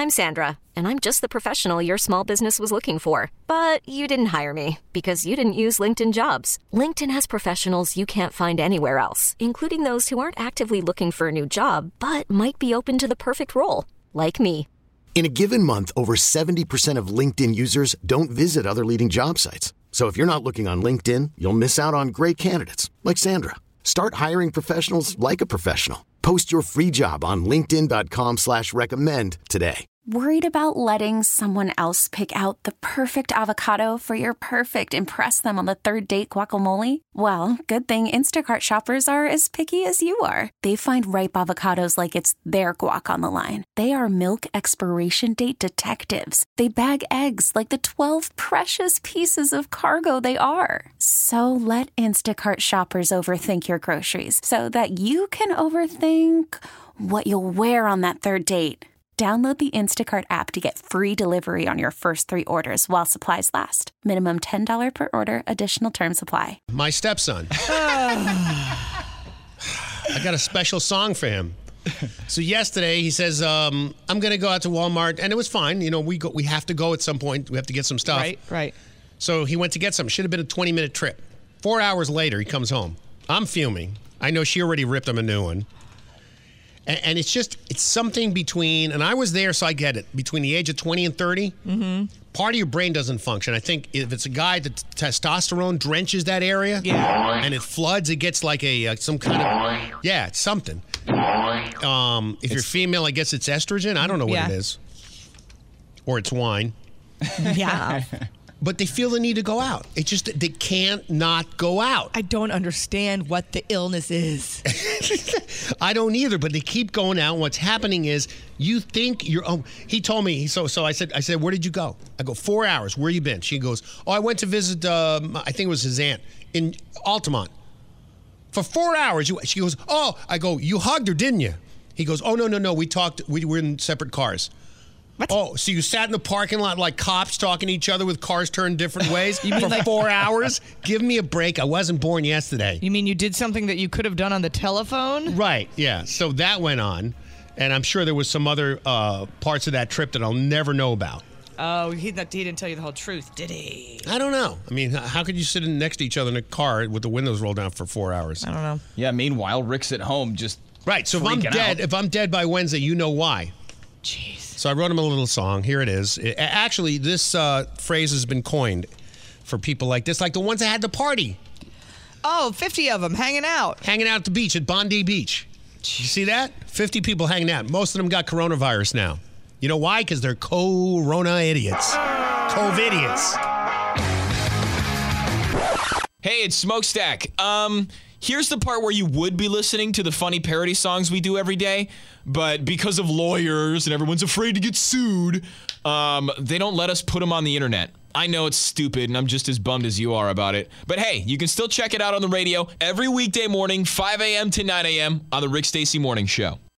I'm Sandra, and I'm just the professional your small business was looking for. But you didn't hire me because you didn't use LinkedIn Jobs. LinkedIn has professionals you can't find anywhere else, including those who aren't actively looking for a new job, but might be open to the perfect role, like me. In a given month, over 70% of LinkedIn users don't visit other leading job sites. So if you're not looking on LinkedIn, you'll miss out on great candidates like Sandra. Start hiring professionals like a professional. Post your free job on linkedin.com/recommend today. Worried about letting someone else pick out the perfect avocado for your perfect impress them on the third date guacamole? Well, good thing Instacart shoppers are as picky as you are. They find ripe avocados like it's their guac on the line. They are milk expiration date detectives. They bag eggs like the 12 precious pieces of cargo they are. So let Instacart shoppers overthink your groceries so that you can overthink what you'll wear on that third date. Download the Instacart app to get free delivery on your first 3 orders while supplies last. Minimum $10 per order. Additional terms apply. My stepson. I got a special song for him. So yesterday he says, I'm going to go out to Walmart. And it was fine. You know, we have to go at some point. We have to get some stuff. Right. So he went to get some. Should have been a 20-minute trip. 4 hours later, he comes home. I'm fuming. I know she already ripped him a new one. And it's something between, and I was there, so I get it, between the age of 20 and 30, part of your brain doesn't function. I think if it's a guy that testosterone drenches that area, and it floods, it gets like some kind of, it's something. If you're female, I guess it's estrogen. I don't know what it is. Or it's wine. Yeah. But they feel the need to go out. It's just, they can't not go out. I don't understand what the illness is. I don't either, but they keep going out. What's happening is you think you're, he told me, so I said, where did you go? I go, 4 hours. Where you been? She goes, I went to visit, I think it was his aunt in Altamont. For 4 hours, she goes, I go, you hugged her, didn't you? He goes, no, we talked, we were in separate cars. What? Oh, so you sat in the parking lot like cops talking to each other with cars turned different ways for 4 hours? Give me a break. I wasn't born yesterday. You mean you did something that you could have done on the telephone? Right, yeah. So that went on, and I'm sure there was some other parts of that trip that I'll never know about. Oh, he didn't tell you the whole truth, did he? I don't know. I mean, how could you sit next to each other in a car with the windows rolled down for 4 hours? I don't know. Yeah, meanwhile, Rick's at home just right, so if I'm dead by Wednesday, you know why. Jeez. So I wrote him a little song. Here it is. Actually, this phrase has been coined for people like this, like the ones that had the party. Oh, 50 of them hanging out. Hanging out at the beach at Bondi Beach. You see that? 50 people hanging out. Most of them got coronavirus now. You know why? Because they're corona idiots. COVID-idiots. Hey, it's Smokestack. Here's the part where you would be listening to the funny parody songs we do every day, but because of lawyers and everyone's afraid to get sued, they don't let us put them on the internet. I know it's stupid, and I'm just as bummed as you are about it. But hey, you can still check it out on the radio every weekday morning, 5 a.m. to 9 a.m. on the Rick Stacy Morning Show.